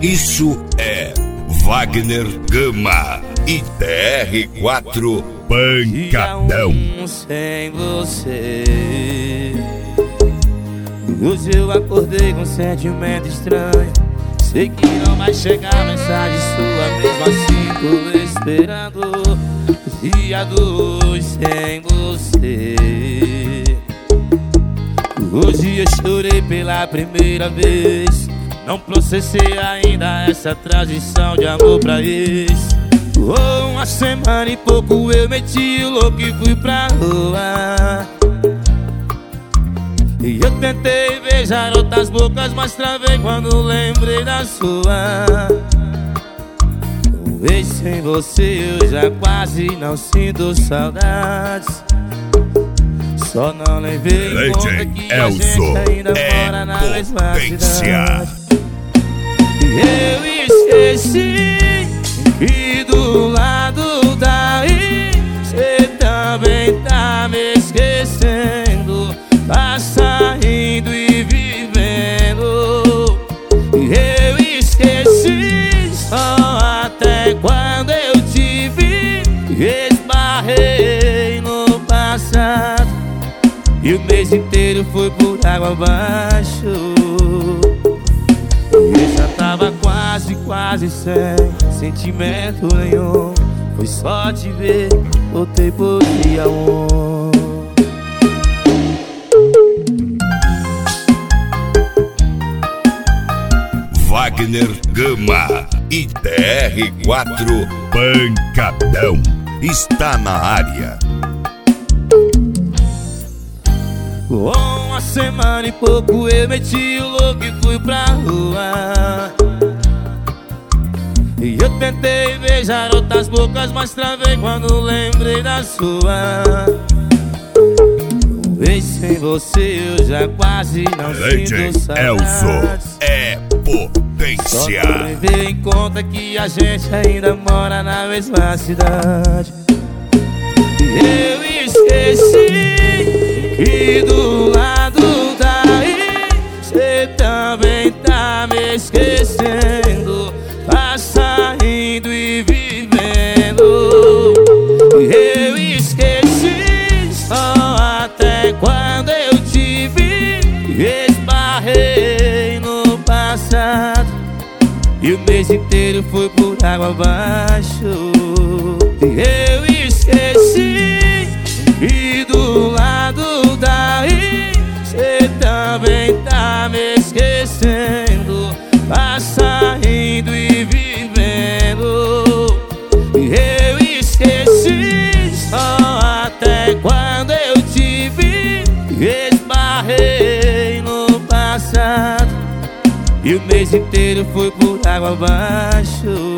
Isso é Wagner Gama e TR4 Pancadão. Sem você, hoje eu acordei com um sentimento estranho. Sei que não vai chegar mensagem sua, mesmo assim tô esperando. Dia 2 sem você. Hoje eu chorei pela primeira vez. Não processei ainda essa transição de amor pra ex. Uma semana e pouco eu meti o louco e fui pra rua. E eu tentei beijar outras bocas, mas travei quando lembrei da sua. Talvez sem você eu já quase não sinto saudades. Só não levei em conta que a gente ainda mora na mesma cidade. Eu esqueci que do lado daí cê também tá me esquecendo. Tá saindo e vivendo. Eu esqueci só até quando eu te vi. Esbarrei no passado e o mês inteiro foi por água abaixo. Eu já tava quase sem sentimento nenhum. Foi só te ver, voltei por dia 1. Wagner Gama e TR4 Pancadão está na área. Uma semana e pouco eu meti o louco e fui pra rua. E eu tentei beijar outras bocas, mas travei quando lembrei da sua. Talvez sem você eu já quase não sinto saudades. É potência. Só não levei em conta que a gente ainda mora na mesma cidade. Eu esqueci que do lado daí cê também tá me esquecendo. Tá saindo e vivendo. Eu esqueci só até quando eu te vi. Esbarrei no passado e o mês inteiro foi por água abaixo. Eu esqueci que do lado daí cê também tá me esquecendo. Tá saindo e vivendo. Eu esqueci só até quando eu te vi. Esbarrei no passado e o mês inteiro foi por água abaixo.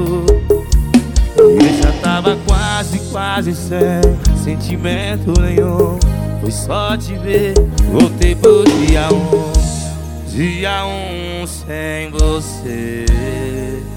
Eu já tava quase sem sentimento nenhum. Foi só te ver, voltei por dia 1. Dia 1 sem você.